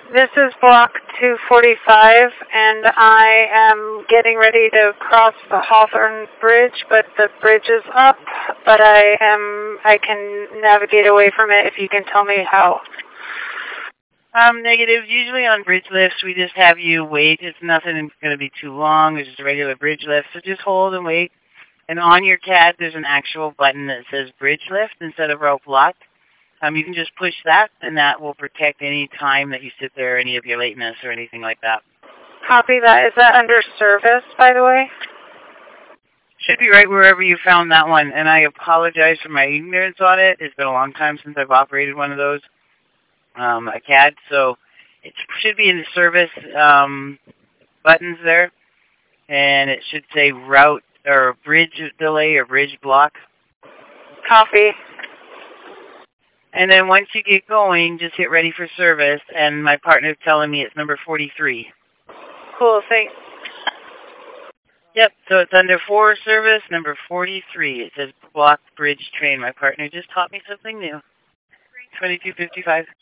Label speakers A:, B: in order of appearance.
A: This is block 245, and I am getting ready to cross the Hawthorne Bridge, but the bridge is up, but I can navigate away from it if you can tell me how.
B: Negative. Usually on bridge lifts, we just have you wait. It's nothing going to be too long. It's just a regular bridge lift, so just hold and wait. And on your CAD, there's an actual button that says bridge lift instead of rope lock. You can just push that, and that will protect any time that you sit there, any of your lateness or anything like that.
A: Copy that. Is that under service, by the way?
B: Should be right wherever you found that one, and I apologize for my ignorance on it. It's been a long time since I've operated one of those, a CAD, so it should be in the service buttons there, and it should say route or bridge delay or bridge block.
A: Copy.
B: And then once you get going, just hit ready for service, and my partner's telling me it's number 43.
A: Cool, thanks.
B: Yep, so it's under 4 service, number 43. It says block bridge train. My partner just taught me something new. 2255.